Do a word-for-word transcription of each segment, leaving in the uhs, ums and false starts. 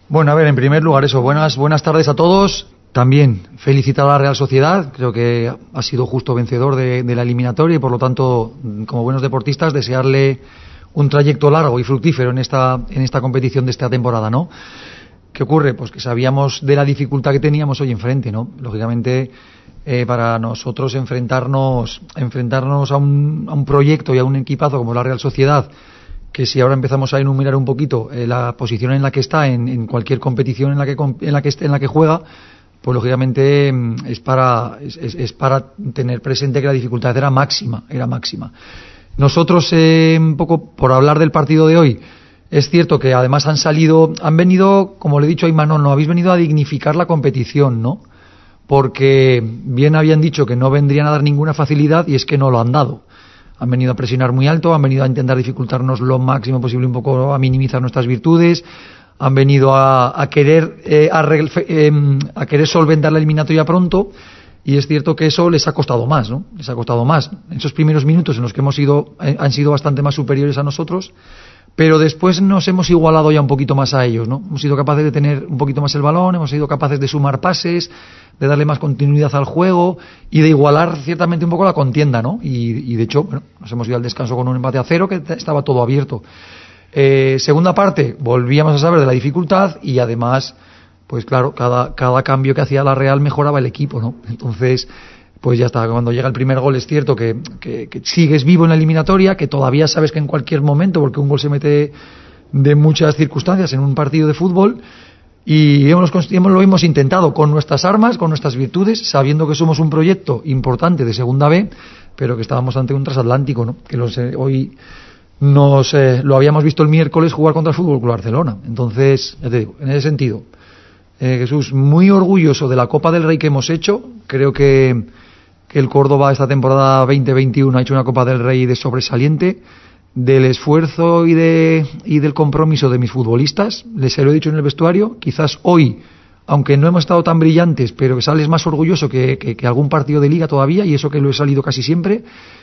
Bueno, a ver, en primer lugar eso, buenas, buenas tardes a todos. También felicitar a la Real Sociedad, creo que ha sido justo vencedor de, de la eliminatoria y por lo tanto, como buenos deportistas, desearle un trayecto largo y fructífero en esta, en esta competición de esta temporada, ¿no? ¿Qué ocurre? Pues que sabíamos de la dificultad que teníamos hoy enfrente, ¿no? Lógicamente, eh, para nosotros enfrentarnos, enfrentarnos a un, a un proyecto y a un equipazo como la Real Sociedad, que si ahora empezamos a enumerar un poquito eh, la posición en la que está en, en cualquier competición en la que en la que en la que juega, pues lógicamente es para es, es para tener presente que la dificultad era máxima, era máxima. Nosotros eh, un poco por hablar del partido de hoy, es cierto que además han salido, han venido, como le he dicho a Imanol, no habéis venido a dignificar la competición, ¿no? Porque bien habían dicho que no vendrían a dar ninguna facilidad y es que no lo han dado. Han venido a presionar muy alto, han venido a intentar dificultarnos lo máximo posible, un poco a minimizar nuestras virtudes, han venido a, a querer eh, a, eh, a querer solventar la eliminatoria pronto y es cierto que eso les ha costado más, ¿no? Les ha costado más. En esos primeros minutos en los que hemos sido eh, han sido bastante más superiores a nosotros, pero después nos hemos igualado ya un poquito más a ellos, ¿no? Hemos sido capaces de tener un poquito más el balón, hemos sido capaces de sumar pases, de darle más continuidad al juego y de igualar ciertamente un poco la contienda, ¿no? Y, y de hecho, bueno, nos hemos ido al descanso con un empate a cero que estaba todo abierto. Eh, segunda parte, volvíamos a saber de la dificultad y además, pues claro, cada, cada cambio que hacía la Real mejoraba el equipo, ¿no? Entonces, pues ya está, cuando llega el primer gol es cierto que, que, que sigues vivo en la eliminatoria, que todavía sabes que en cualquier momento, porque un gol se mete de muchas circunstancias en un partido de fútbol, y hemos, hemos, lo hemos intentado con nuestras armas, con nuestras virtudes, sabiendo que somos un proyecto importante de Segunda B, pero que estábamos ante un transatlántico, ¿no? Que los, eh, hoy nos eh, lo habíamos visto el miércoles jugar contra el Fútbol Club Barcelona. Entonces, ya te digo, en ese sentido, eh, Jesús, muy orgulloso de la Copa del Rey que hemos hecho. Creo que, que el Córdoba esta temporada veinte veintiuno ha hecho una Copa del Rey de sobresaliente, del esfuerzo y de y del compromiso de mis futbolistas. Les lo he dicho en el vestuario, quizás hoy, aunque no hemos estado tan brillantes, pero que sales más orgulloso que, que, que algún partido de Liga todavía, y eso que lo he salido casi siempre,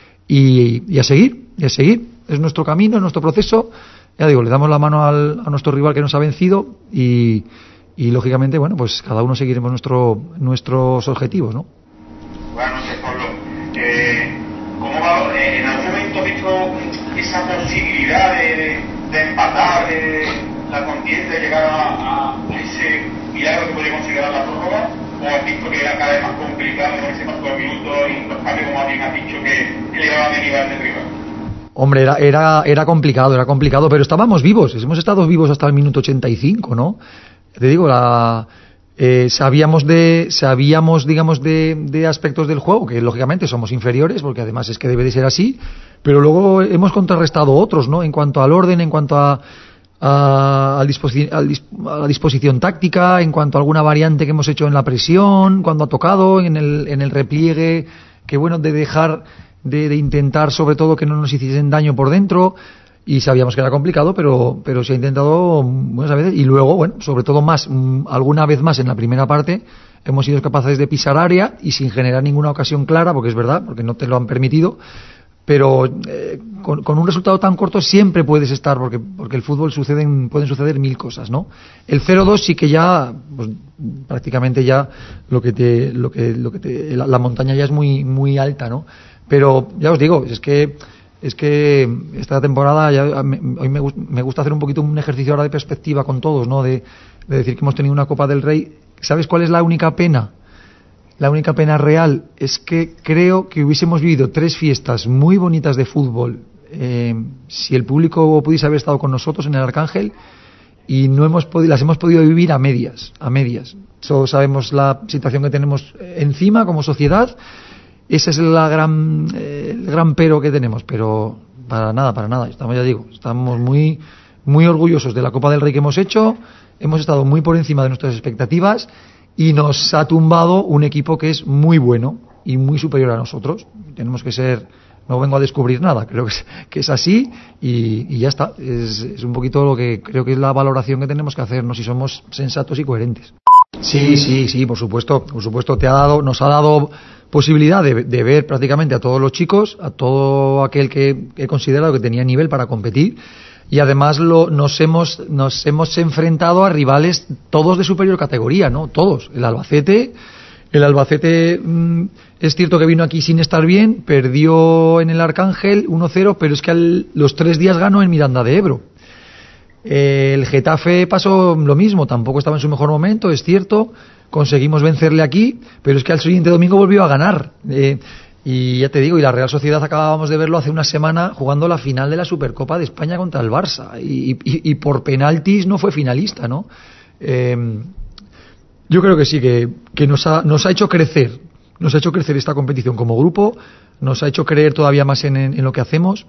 y, y a seguir, y a seguir. Es nuestro camino, es nuestro proceso. Ya digo, le damos la mano al, a nuestro rival que nos ha vencido y, y lógicamente, bueno, pues cada uno seguiremos nuestro, nuestros objetivos, ¿no? Buenas noches, Pablo. Eh, ¿Cómo va? Eh, ¿En algún momento has visto esa posibilidad de, de, de empatar de la contienda, de llegar a, a ese milagro que podría considerar la prórroga? ¿O has visto que era cada vez más complicado con ese paso de minutos y los cambios, como bien has dicho, que elevaban el nivel del rival? Hombre, era, era, era complicado, era complicado, pero estábamos vivos, hemos estado vivos hasta el minuto ochenta y cinco, ¿no? Te digo, la, eh, sabíamos de, sabíamos, digamos, de, de aspectos del juego, que lógicamente somos inferiores, porque además es que debe de ser así, pero luego hemos contrarrestado otros, ¿no? En cuanto al orden, en cuanto a, a, al disposi- al dis- a la disposición táctica, en cuanto a alguna variante que hemos hecho en la presión, cuando ha tocado, en el, en el repliegue, que bueno, de dejar... De, de intentar sobre todo que no nos hiciesen daño por dentro, y sabíamos que era complicado, pero pero se ha intentado muchas veces, y luego, bueno, sobre todo más, alguna vez más en la primera parte hemos sido capaces de pisar área y sin generar ninguna ocasión clara, porque es verdad, porque no te lo han permitido, pero eh, con, con un resultado tan corto siempre puedes estar, porque porque el fútbol suceden pueden suceder mil cosas, ¿no? El cero dos sí que ya, pues, prácticamente ya lo que te lo que lo que te, la, la montaña ya es muy muy alta, ¿no? Pero ya os digo, es que es que esta temporada ya, me, hoy me, me gusta hacer un poquito un ejercicio ahora de perspectiva con todos, ¿no? De, de decir que hemos tenido una Copa del Rey. ¿Sabes cuál es la única pena? La única pena real es que creo que hubiésemos vivido tres fiestas muy bonitas de fútbol eh, si el público pudiese haber estado con nosotros en el Arcángel, y no hemos podido, las hemos podido vivir a medias, a medias. Solo sabemos la situación que tenemos encima como sociedad. Ese es la gran, eh, el gran pero que tenemos, pero para nada, para nada. Estamos, ya digo, estamos muy, muy orgullosos de la Copa del Rey que hemos hecho. Hemos estado muy por encima de nuestras expectativas y nos ha tumbado un equipo que es muy bueno y muy superior a nosotros. Tenemos que ser, no vengo a descubrir nada, creo que es, que es así y, y ya está. Es, es un poquito lo que creo que es la valoración que tenemos que hacernos, si somos sensatos y coherentes. Sí, sí, sí, por supuesto, por supuesto, te ha dado, nos ha dado posibilidad de, de ver prácticamente a todos los chicos, a todo aquel que he considerado que tenía nivel para competir. y además lo, nos hemos nos hemos enfrentado a rivales todos de superior categoría, ¿no? Todos. El Albacete, el Albacete mmm, es cierto que vino aquí sin estar bien, perdió en el Arcángel uno cero, pero es que al, los tres días ganó en Miranda de Ebro. Eh, el Getafe pasó lo mismo, tampoco estaba en su mejor momento, es cierto, conseguimos vencerle aquí, pero es que al siguiente domingo volvió a ganar. Eh, Y ya te digo, y la Real Sociedad acabábamos de verlo hace una semana jugando la final de la Supercopa de España contra el Barça. Y, y, y por penaltis no fue finalista, ¿no? Eh, yo creo que sí, que, que nos, ha, nos ha hecho crecer. Nos ha hecho crecer esta competición como grupo. Nos ha hecho creer todavía más en, en, en lo que hacemos.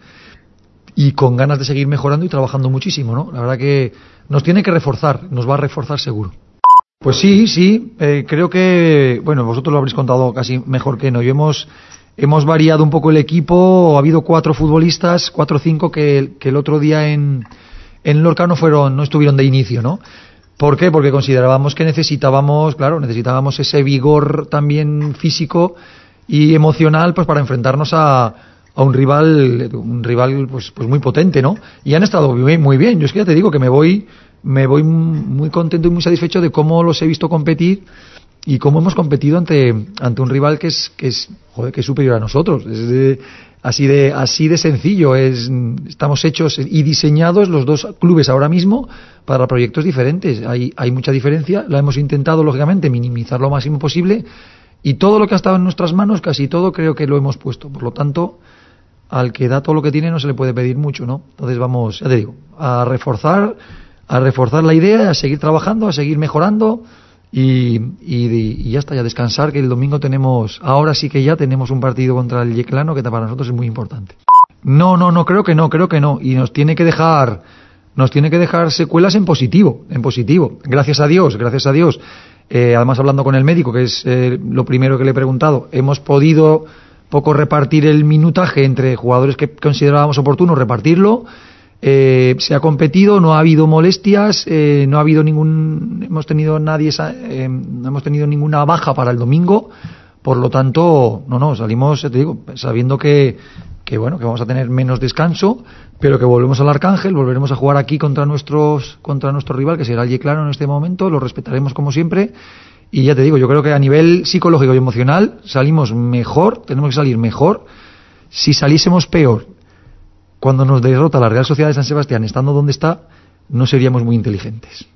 Y con ganas de seguir mejorando y trabajando muchísimo, ¿no? La verdad que nos tiene que reforzar. Nos va a reforzar seguro. Pues sí, sí. Eh, creo que... Bueno, vosotros lo habréis contado casi mejor que no. Yo hemos... Hemos variado un poco el equipo, ha habido cuatro futbolistas, cuatro o cinco que, que el otro día en, en Lorca no fueron, no estuvieron de inicio, ¿no? ¿Por qué? Porque considerábamos que necesitábamos, claro, necesitábamos ese vigor también físico y emocional, pues para enfrentarnos a, a un rival, un rival pues, pues muy potente, ¿no? Y han estado muy, muy bien. Yo es que ya te digo que me voy, me voy muy contento y muy satisfecho de cómo los he visto competir. Y cómo hemos competido ante ante un rival que es que es joder, que es superior a nosotros. Es de, así de así de sencillo. Es estamos hechos y diseñados los dos clubes ahora mismo para proyectos diferentes. Hay hay mucha diferencia. La hemos intentado lógicamente minimizar lo máximo posible y todo lo que ha estado en nuestras manos, casi todo creo que lo hemos puesto. Por lo tanto, al que da todo lo que tiene no se le puede pedir mucho, ¿no? Entonces vamos, ya te digo, a reforzar a reforzar la idea, a seguir trabajando, a seguir mejorando. Y, y, y ya está, ya descansar, que el domingo tenemos, ahora sí que ya tenemos un partido contra el Yeclano que para nosotros es muy importante. No, no, no, creo que no, creo que no. Y nos tiene que dejar, nos tiene que dejar secuelas en positivo, en positivo. Gracias a Dios, gracias a Dios. Eh, además hablando con el médico, que es eh, lo primero que le he preguntado, hemos podido poco repartir el minutaje entre jugadores que considerábamos oportuno, repartirlo. Eh, se ha competido, no ha habido molestias, eh, no ha habido ningún, hemos tenido nadie, eh, no hemos tenido ninguna baja para el domingo, por lo tanto, no, no, salimos, te digo, sabiendo que, que bueno, que vamos a tener menos descanso, pero que volvemos al Arcángel, volveremos a jugar aquí contra nuestros, contra nuestro rival, que será el Yeclano en este momento, lo respetaremos como siempre, y ya te digo, yo creo que a nivel psicológico y emocional salimos mejor, tenemos que salir mejor. Si saliésemos peor cuando nos derrota la Real Sociedad de San Sebastián, estando donde está, no seríamos muy inteligentes.